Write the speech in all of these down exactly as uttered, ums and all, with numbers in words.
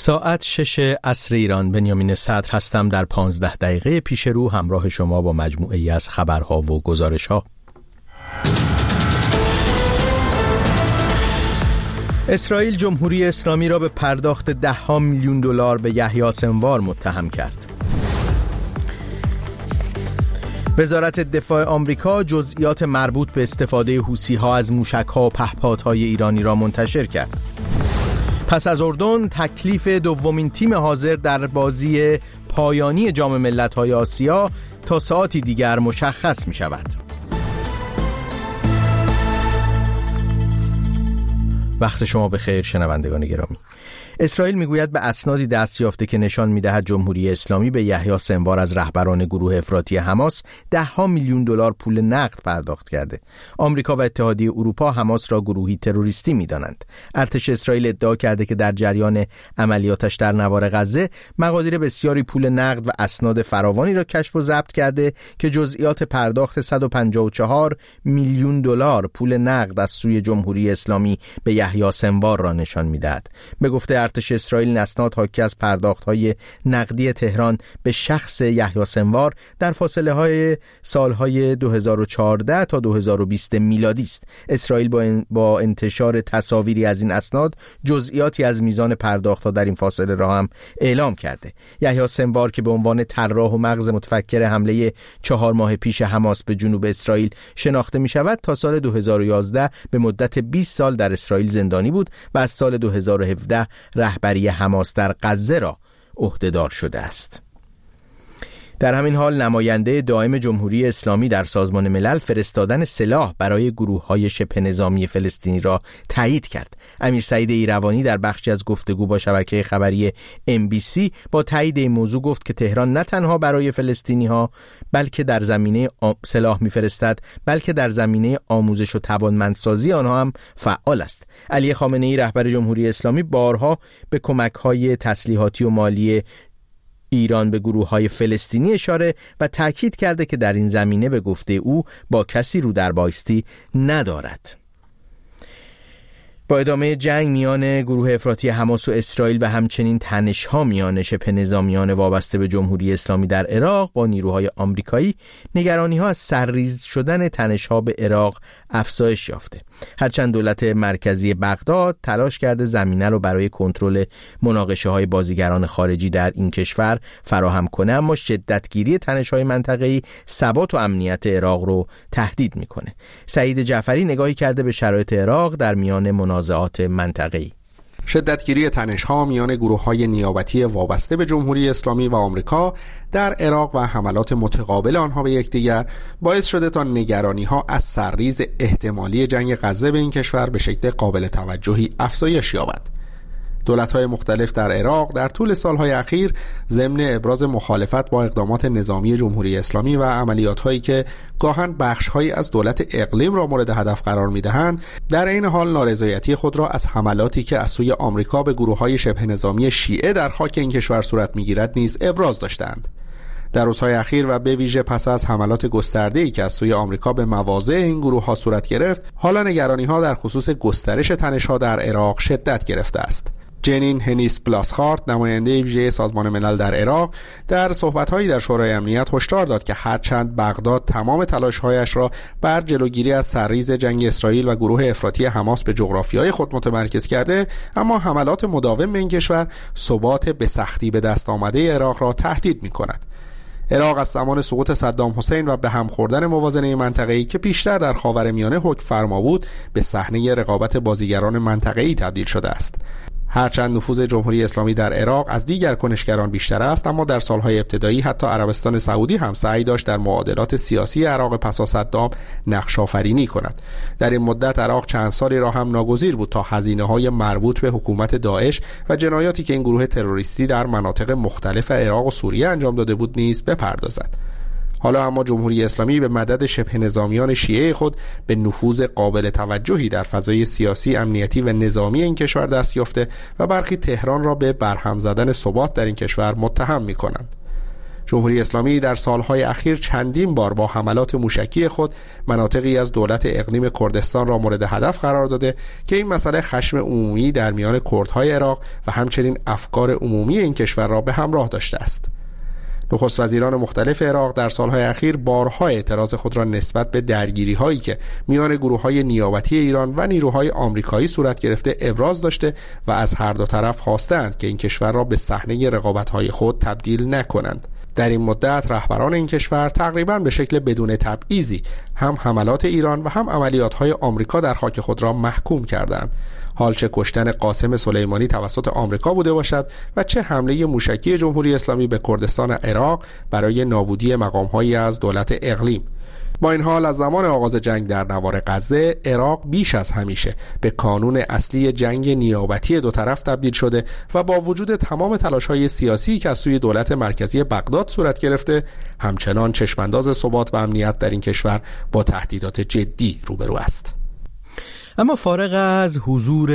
ساعت شش عصر ایران. بنیامین صدر هستم. در پانزده دقیقه پیش رو همراه شما با مجموعه‌ای از خبرها و گزارش‌ها. اسرائیل جمهوری اسلامی را به پرداخت ده ها میلیون دلار به یحیی سنوار متهم کرد. وزارت دفاع آمریکا جزئیات مربوط به استفاده حوثی‌ها از موشک‌ها و پهپادهای ایرانی را منتشر کرد. پس از اردن تکلیف دومین تیم حاضر در بازی پایانی جام ملت‌های آسیا تا ساعتی دیگر مشخص می‌شود. وقت شما بخیر شنوندگان گرامی. اسرائیل میگوید به اسنادی دست یافته که نشان میدهد جمهوری اسلامی به یحیی سنوار از رهبران گروه افراطی حماس ده ها میلیون دلار پول نقد پرداخت کرده. آمریکا و اتحادیه اروپا حماس را گروهی تروریستی میدانند. ارتش اسرائیل ادعا کرده که در جریان عملیاتش در نوار غزه مقادیر بسیاری پول نقد و اسناد فراوانی را کشف و ضبط کرده که جزئیات پرداخت صد و پنجاه و چهار میلیون دلار پول نقد از سوی جمهوری اسلامی به یحیی سنوار را نشان میدهد. به گفته ارتش اسرائیل، اسناد حاکی از پرداخت‌های نقدی تهران به شخص یحیی سنوار در فاصله‌های سال‌های دو هزار و چهارده تا دو هزار و بیست میلادی است. اسرائیل با, با انتشار تصاویری از این اسناد جزئیاتی از میزان پرداخت‌ها در این فاصله را هم اعلام کرده. یحیی سنوار که به عنوان طراح و مغز متفکر حمله چهار ماه پیش حماس به جنوب اسرائیل شناخته می‌شود، تا سال دو هزار و یازده به مدت بیست سال در اسرائیل زندانی بود و از سال دو هزار و هفده رهبری حماس در غزه را عهده‌دار شده است. در همین حال نماینده دائم جمهوری اسلامی در سازمان ملل فرستادن سلاح برای گروه‌های شبه نظامی فلسطینی را تایید کرد. امیر سعید ایروانی در بخشی از گفتگو با شبکه خبری ام بی سی با تایید این موضوع گفت که تهران نه تنها برای فلسطینی‌ها بلکه در زمینه سلاح می‌فرستد، بلکه در زمینه آموزش و توانمندسازی آنها هم فعال است. علی خامنه‌ای رهبر جمهوری اسلامی بارها به کمک‌های تسلیحاتی و مالی ایران به گروه‌های فلسطینی اشاره و تاکید کرده که در این زمینه به گفته او با کسی رو در بایستی ندارد. با ادامه جنگ میان گروه افراطی حماس و اسرائیل و همچنین تنش‌ها میان شبه نظامیان وابسته به جمهوری اسلامی در عراق با نیروهای آمریکایی، نگرانی‌ها از سرریز شدن تنش‌ها به عراق افزایش یافته. هرچند دولت مرکزی بغداد تلاش کرده زمینه را برای کنترل مناقشه‌های بازیگران خارجی در این کشور فراهم کنه، اما شدتگیری تنش‌های منطقه‌ای ثبات و امنیت عراق رو تهدید می‌کنه. سعید جعفری نگاهی کرده به شرایط عراق در میان منازعات منطقه‌ای. شدتگیری تنش‌ها میان گروه‌های نیابتی وابسته به جمهوری اسلامی و آمریکا در عراق و حملات متقابل آنها به یکدیگر باعث شده تا نگرانی‌ها از سرریز احتمالی جنگ غزه به این کشور به شکل قابل توجهی افزایش یابد. دولت‌های مختلف در عراق در طول سالهای اخیر ضمن ابراز مخالفت با اقدامات نظامی جمهوری اسلامی و عملیات‌هایی که گاهن بخش‌هایی از دولت اقلیم را مورد هدف قرار می‌دهند، در این حال نارضایتی خود را از حملاتی که از سوی آمریکا به گروه‌های شبه نظامی شیعه در خاک این کشور صورت می‌گیرد نیز ابراز داشتند. در روزهای اخیر و به ویژه پس از حملات گسترده‌ای که از سوی آمریکا به مواضع این گروه‌ها صورت گرفت، حالا نگرانی‌ها در خصوص گسترش تنش‌ها در عراق شدت گرفته است. جنین هنیس بلاسخارت، نماینده ویژه سازمان ملل در عراق، در صحبت‌هایی در شورای امنیت هشدار داد که هرچند بغداد تمام تلاش‌هایش را بر جلوگیری از سرریز جنگ اسرائیل و گروه افراطی حماس به جغرافیای خود متمرکز کرده، اما حملات مداوم به این کشور ثبات به سختی به دست آمده عراق را تهدید می‌کند. عراق از زمان سقوط صدام حسین و به هم خوردن موازنه منطقه‌ای که پیشتر در خاورمیانه حکم فرما بود، به صحنه رقابت بازیگران منطقه‌ای تبدیل شده است. هرچند نفوذ جمهوری اسلامی در عراق از دیگر کنشگران بیشتر است، اما در سالهای ابتدایی حتی عربستان سعودی هم سعی داشت در معادلات سیاسی عراق پس از صدام نقش آفرینی کند. در این مدت عراق چند سالی را هم ناگزیر بود تا هزینه‌های مربوط به حکومت داعش و جنایاتی که این گروه تروریستی در مناطق مختلف عراق و سوریه انجام داده بود نیز بپردازد. حالا اما جمهوری اسلامی به مدد شبه نظامیان شیعه خود به نفوذ قابل توجهی در فضای سیاسی، امنیتی و نظامی این کشور دست یافته و برخی تهران را به برهم زدن ثبات در این کشور متهم می‌کنند. جمهوری اسلامی در سالهای اخیر چندین بار با حملات موشکی خود مناطقی از دولت اقلیم کردستان را مورد هدف قرار داده که این مسئله خشم عمومی در میان کردهای عراق و همچنین افکار عمومی این کشور را به همراه داشته است. نخست وزیران مختلف عراق در سالهای اخیر بارها اعتراض خود را نسبت به درگیری هایی که میان گروه‌های نیابتی ایران و نیروهای آمریکایی صورت گرفته ابراز داشته و از هر دو طرف خواستند که این کشور را به صحنه رقابت‌های خود تبدیل نکنند. در این مدت رهبران این کشور تقریباً به شکل بدون تبعیضی هم حملات ایران و هم عملیات‌های آمریکا در خاک خود را محکوم کردند. حال چه کشتن قاسم سلیمانی توسط آمریکا بوده باشد و چه حمله موشکی جمهوری اسلامی به کردستان عراق برای نابودی مقام‌هایی از دولت اقلیم. با این حال از زمان آغاز جنگ در نوار غزه، عراق بیش از همیشه به کانون اصلی جنگ نیابتی دو طرف تبدیل شده و با وجود تمام تلاش‌های سیاسی که از سوی دولت مرکزی بغداد صورت گرفته، همچنان چشمانداز ثبات و امنیت در این کشور با تهدیدات جدی روبرو است. اما فارغ از حضور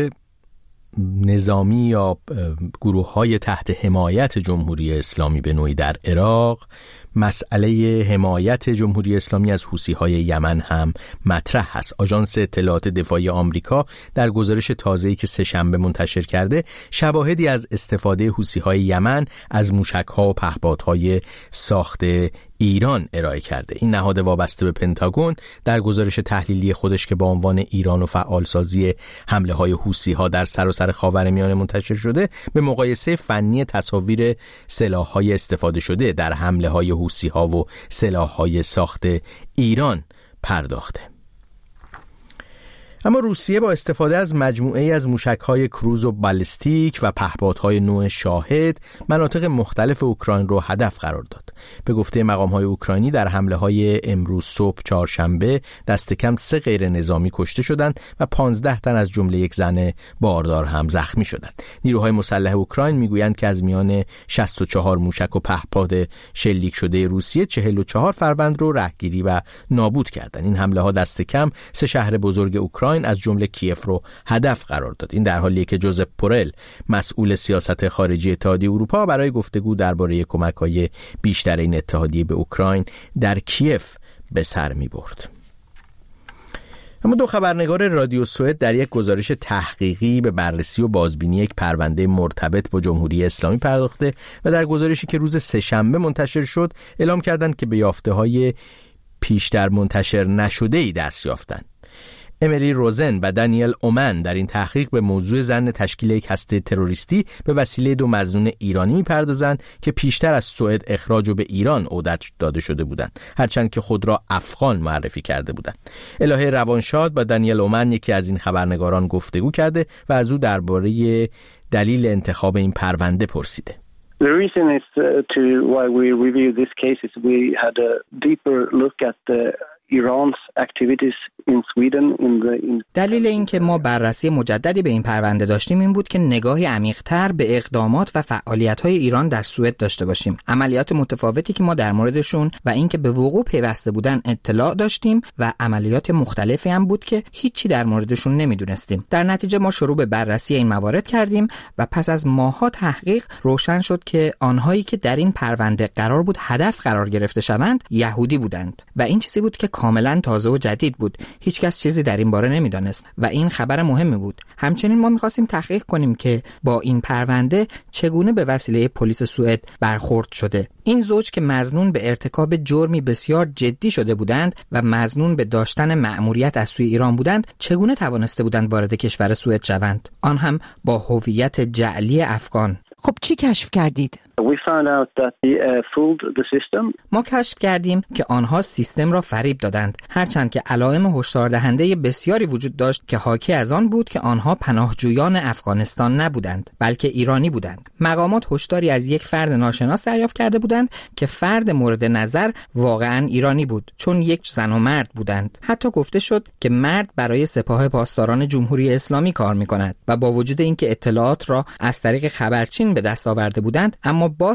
نظامی یا گروه‌های تحت حمایت جمهوری اسلامی به نوعی در عراق، مسئله حمایت جمهوری اسلامی از حوثی‌های یمن هم مطرح است. آژانس اطلاعات دفاعی آمریکا در گزارش تازه‌ای که سه‌شنبه منتشر کرده، شواهدی از استفاده حوثی‌های یمن از موشک‌ها و پهپادهای ساخته ایران ارائه کرده. این نهاد وابسته به پنتاگون در گزارش تحلیلی خودش که با عنوان ایران و فعالسازی حمله‌های حوثی‌ها در سراسر خاورمیانه منتشر شده، به مقایسه فنی تصاویر سلاح‌های استفاده شده در حمله‌های حوثی‌ها و سلاح‌های ساخته ایران پرداخته. اما روسیه با استفاده از مجموعه‌ای از موشک‌های کروز و بالستیک و پهپادهای نوع شاهد مناطق مختلف اوکراین رو هدف قرار داد. به گفته مقام‌های اوکراینی در حمله‌های امروز صبح چهارشنبه دست کم سه غیر نظامی کشته شدند و پانزده تن از جمله یک زن باردار هم زخمی شدند. نیروهای مسلح اوکراین میگویند که از میان شصت و چهار موشک و پهپاد شلیک شده روسیه چهل و چهار فروند رو رهگیری و نابود کردند. این حمله‌ها دست کم سه شهر بزرگ اوکراین از جمله کیف رو هدف قرار داد. این در حالیه که جوزپ پورل، مسئول سیاست خارجی اتحادیه اروپا، برای گفتگو درباره کمک‌های بیشتر این اتحادیه به اوکراین در کیف به سر می‌برد. اما دو خبرنگار رادیو سوئد در یک گزارش تحقیقی به بررسی و بازبینی یک پرونده مرتبط با جمهوری اسلامی پرداخته و در گزارشی که روز سه‌شنبه منتشر شد اعلام کردند که به یافته‌های پیشتر منتشر نشده‌ای دست یافتند. امری روزن و دانیل اومن در این تحقیق به موضوع ظن تشکیل یک هسته تروریستی به وسیله دو مظنون ایرانی می‌پردازند که پیشتر از سوئد اخراج و به ایران عودت داده شده بودند، هرچند که خود را افغان معرفی کرده بودند. الهه روانشاد با دانیل اومن، یکی از این خبرنگاران، گفتگو کرده و از او درباره دلیل انتخاب این پرونده پرسیده. The reason is uh, to why we review this case is we had a deeper look at the Iran's activities in Sweden in the in دلیل اینکه ما بررسی مجددی به این پرونده داشتیم این بود که نگاهی عمیق‌تر به اقدامات و فعالیت‌های ایران در سوئد داشته باشیم. عملیات متفاوتی که ما در موردشون و اینکه به وقوع پیوسته بودن اطلاع داشتیم و عملیات مختلفی هم بود که هیچی در موردشون نمیدونستیم. در نتیجه ما شروع به بررسی این موارد کردیم و پس از ماه‌ها تحقیق روشن شد که آنهایی که در این پرونده قرار بود هدف قرار گرفته شوند یهودی بودند و این چیزی بود که کاملا تازه و جدید بود. هیچ کس چیزی در این باره نمیدانست و این خبر مهمی بود. همچنین ما می‌خواستیم تحقیق کنیم که با این پرونده چگونه به وسیله پلیس سوئد برخورد شده. این زوج که مظنون به ارتکاب جرمی بسیار جدی شده بودند و مظنون به داشتن مأموریت از سوی ایران بودند، چگونه توانسته بودند وارد کشور سوئد شوند، آن هم با هویت جعلی افغان. خب چی کشف کردید؟ We found out that they uh, fooled the system. ما کشف کردیم که آنها سیستم را فریب دادند، هرچند که علائم هشدار دهنده بسیاری وجود داشت که حاکی از آن بود که آنها پناهجویان افغانستان نبودند بلکه ایرانی بودند. مقامات هشداری از یک فرد ناشناس دریافت کرده بودند که فرد مورد نظر واقعاً ایرانی بود، چون یک زن و مرد بودند. حتی گفته شد که مرد برای سپاه پاسداران جمهوری اسلامی کار می‌کند و با وجود اینکه اطلاعات را از طریق خبرچین به دست آورده بودند، اما باز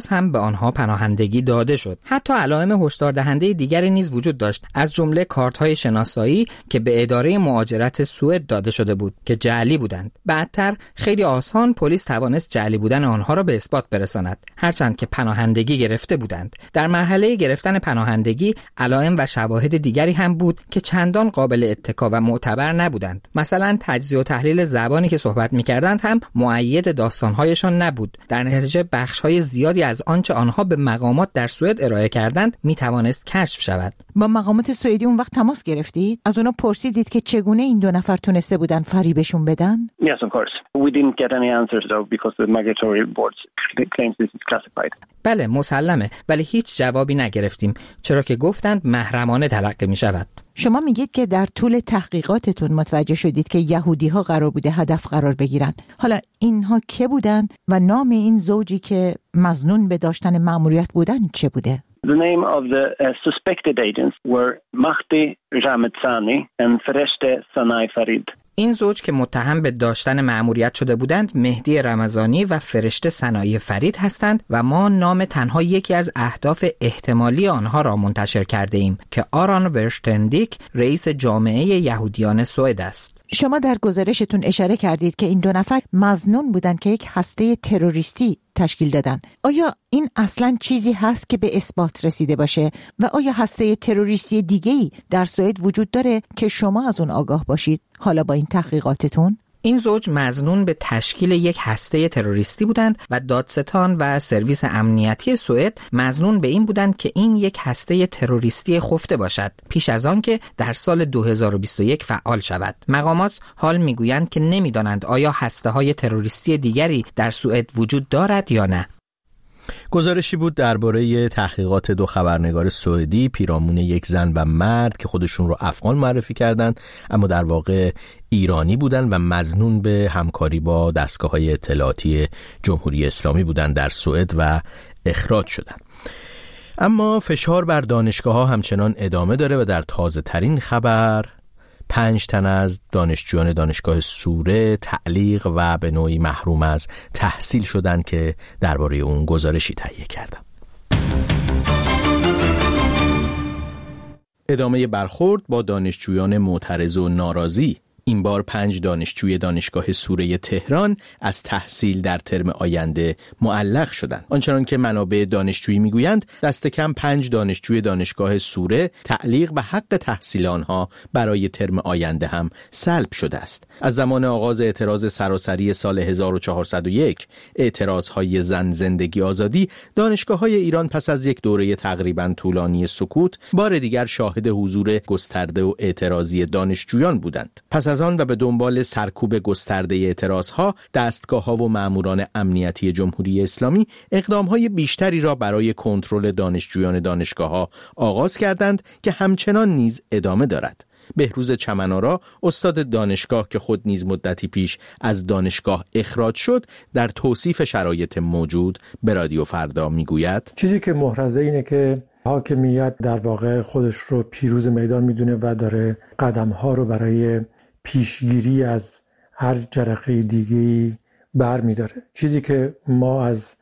باز هم به آنها پناهندگی داده شد. حتی علائم هشدار دهنده دیگری نیز وجود داشت، از جمله کارت‌های شناسایی که به اداره مهاجرت سوئد داده شده بود که جعلی بودند. بعدتر خیلی آسان پلیس توانست جعلی بودن آنها را به اثبات برساند، هرچند که پناهندگی گرفته بودند. در مرحله گرفتن پناهندگی علائم و شواهد دیگری هم بود که چندان قابل اتکا و معتبر نبودند. مثلا تجزیه و تحلیل زبانی که صحبت می‌کردند هم مؤید داستان‌هایشان نبود. در نتیجه بخش‌های زیادی از آنچه آنها به مقامات در سوئد ارائه کردند می‌توانست کشف شود. با مقامات سوئدی اون وقت تماس گرفتید؟ از اونا پرسیدید که چگونه این دو نفر تونسته بودن فریبشون بدن؟ Yes, of course. We didn't get any answers though because the migratory board claims this is classified. بله مسلمه، ولی هیچ جوابی نگرفتیم، چرا که گفتند محرمانه تلقی می شود. شما میگید که در طول تحقیقاتتون متوجه شدید که یهودی ها قرار بوده هدف قرار بگیرن. حالا اینها که بودن و نام این زوجی که مظنون به داشتن مأموریت بودن چه بوده؟ The name of the uh, suspected agents were Mahdi Ramedzani and Fereshte Sanai Farid. این زوج که متهم به داشتن مأموریت شده بودند مهدی رمضانی و فرشته سنایی فرید هستند و ما نام تنها یکی از اهداف احتمالی آنها را منتشر کرده ایم که آران ورشتندیک رئیس جامعه یهودیان سوئد است. شما در گزارشتون اشاره کردید که این دو نفر مظنون بودند که یک هسته تروریستی تشکیل دادن. آیا این اصلاً چیزی هست که به اثبات رسیده باشه و آیا هسته تروریستی دیگه‌ای در سوئد وجود داره که شما از اون آگاه باشید حالا با این تحقیقاتتون؟ این زوج مظنون به تشکیل یک هسته تروریستی بودند و دادستان و سرویس امنیتی سوئد مظنون به این بودند که این یک هسته تروریستی خفته باشد پیش از آن که در سال دو هزار و بیست و یک فعال شود. مقامات حال میگویند که نمیدانند آیا هسته‌های تروریستی دیگری در سوئد وجود دارد یا نه. گزارشی بود درباره تحقیقات دو خبرنگار سوئدی پیرامون یک زن و مرد که خودشون رو افغان معرفی کردند اما در واقع ایرانی بودند و مظنون به همکاری با دستگاه‌های اطلاعاتی جمهوری اسلامی بودند در سوئد و اخراج شدند. اما فشار بر دانشگاه‌ها همچنان ادامه داره و در تازه ترین خبر پنج تن از دانشجویان دانشگاه سوره تعلیق و به نوعی محروم از تحصیل شدند که درباره اون گزارشی تهیه کردم. ادامه برخورد با دانشجویان معترض و ناراضی. این بار پنج دانشجوی دانشگاه سوره تهران از تحصیل در ترم آینده معلق شدند. آنچنان که منابع دانشجویی میگویند دست کم پنج دانشجوی دانشگاه سوره تعلیق و حق تحصیل آنها برای ترم آینده هم سلب شده است. از زمان آغاز اعتراض سراسری سال هزار و چهارصد و یک، اعتراضهای زن زندگی آزادی، دانشگاه‌های ایران پس از یک دوره تقریباً طولانی سکوت بار دیگر شاهد حضور گسترده و اعتراضی دانشجویان بودند. پس از آن و به دنبال سرکوب گسترده اعتراضها، دستگاه‌ها و ماموران امنیتی جمهوری اسلامی اقدام‌های بیشتری را برای کنترل دانشجویان دانشگاه‌ها آغاز کردند که همچنان نیز ادامه دارد. بهروز چمن‌آرا، استاد دانشگاه که خود نیز مدتی پیش از دانشگاه اخراج شد، در توصیف شرایط موجود به رادیو فردا میگوید: چیزی که محرزه اینه که حاکمیت در واقع خودش رو پیروز میدان میدونه و داره قدم‌ها رو برای پیشگیری از هر جرقه دیگه‌ای بر می‌داره. چیزی که ما از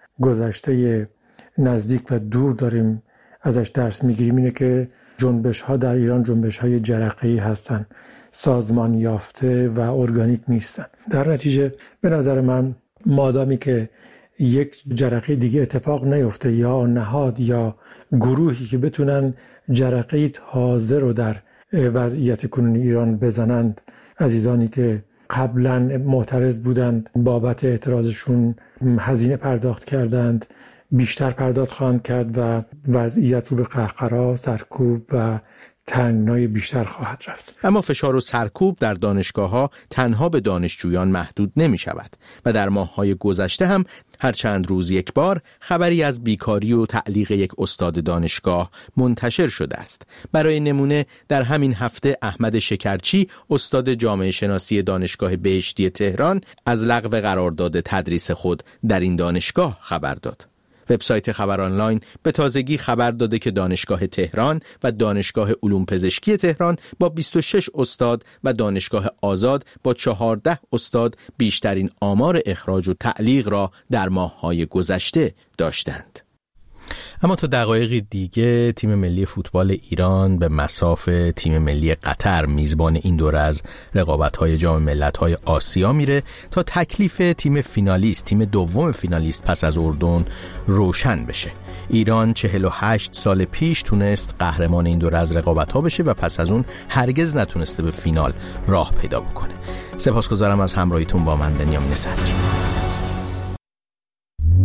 گذشته نزدیک و دور داریم ازش درس می‌گیریم اینه که جنبش‌ها در ایران جنبش‌های جرقه‌ای هستن، سازمان یافته و ارگانیک نیستن. در نتیجه به نظر من مادامی که یک جرقه دیگه اتفاق نیفته یا نهاد یا گروهی که بتونن جرقه تازه رو در وضعیت کنونی ایران بزنند، عزیزانی که قبلا معترض بودند بابت اعتراضشون هزینه پرداخت کردند، بیشتر پرداخت خواهند کرد و وضعیت رو به قهقرا، سرکوب و تنگنای بیشتر خواهد رفت. اما فشار و سرکوب در دانشگاه‌ها تنها به دانشجویان محدود نمی شود و در ماه‌های گذشته هم هر چند روز یک بار خبری از بیکاری و تعلیق یک استاد دانشگاه منتشر شده است. برای نمونه در همین هفته احمد شکرچی، استاد جامعه شناسی دانشگاه بهشتی تهران، از لغو قرارداد تدریس خود در این دانشگاه خبر داد. وبسایت خبر آنلاین به تازگی خبر داده که دانشگاه تهران و دانشگاه علوم پزشکی تهران با بیست و شش استاد و دانشگاه آزاد با چهارده استاد بیشترین آمار اخراج و تعلیق را در ماه‌های گذشته داشتند. اما تا دقایقی دیگه تیم ملی فوتبال ایران به مصاف تیم ملی قطر میزبان این دوره از رقابت‌های جام ملت‌های آسیا میره تا تکلیف تیم فینالیست، تیم دوم فینالیست پس از اردن روشن بشه. ایران چهل و هشت سال پیش تونست قهرمان این دوره از رقابت‌ها بشه و پس از اون هرگز نتونسته به فینال راه پیدا بکنه. سپاسگزارم از همراهیتون با من بنیامین صدری.